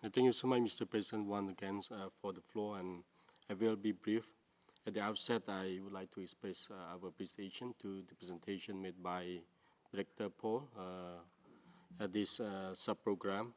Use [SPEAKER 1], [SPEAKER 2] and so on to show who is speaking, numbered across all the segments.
[SPEAKER 1] Thank you so much, Mr. President, once again for the floor, and I will be brief. At the outset, I would like to express our appreciation to the presentation made by Director Paul at this sub-program.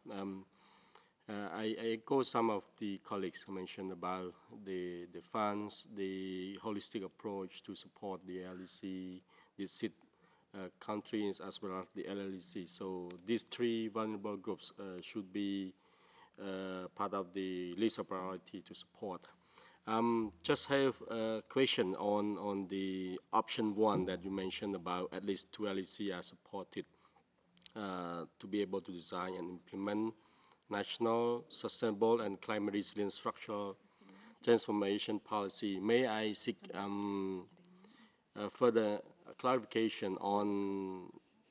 [SPEAKER 1] I echo some of the colleagues who mentioned about the funds, the holistic approach to support the LEC, the SID countries, as well as the LLEC. So these three vulnerable groups should be part of the list of priority to support. Just have a question on the option one that you mentioned about at least two LEC are supported to be able to design and implement national sustainable and climate resilient structural transformation policy. May I seek further clarification on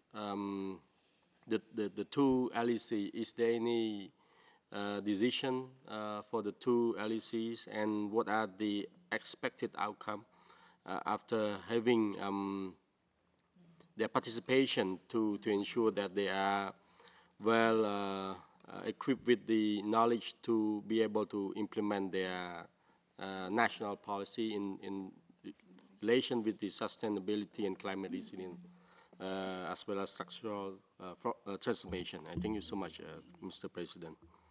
[SPEAKER 1] the two LEC? Is there any decision for the two LECs, and what are the expected outcome after having their participation to ensure that they are well equipped with the knowledge to be able to implement their national policy in relation with the sustainability and climate resilience, as well as structural transformation. I thank you so much, Mr. President.